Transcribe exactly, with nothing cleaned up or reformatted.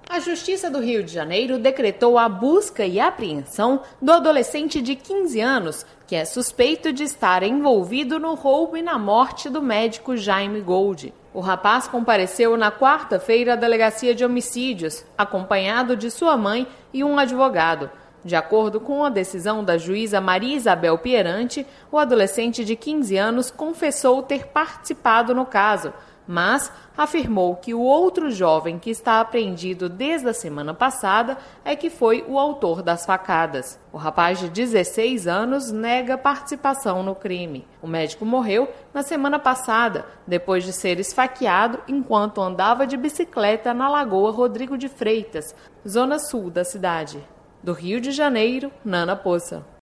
A Justiça do Rio de Janeiro decretou a busca e apreensão do adolescente de quinze anos, que é suspeito de estar envolvido no roubo e na morte do médico Jaime Gold. O rapaz compareceu na quarta-feira à delegacia de homicídios, acompanhado de sua mãe e um advogado. De acordo com a decisão da juíza Maria Isabel Pierante, o adolescente de quinze anos confessou ter participado no caso, mas afirmou que o outro jovem que está apreendido desde a semana passada é que foi o autor das facadas. O rapaz de dezesseis anos nega participação no crime. O médico morreu na semana passada, depois de ser esfaqueado enquanto andava de bicicleta na Lagoa Rodrigo de Freitas, zona sul da cidade. Do Rio de Janeiro, Nana Poça.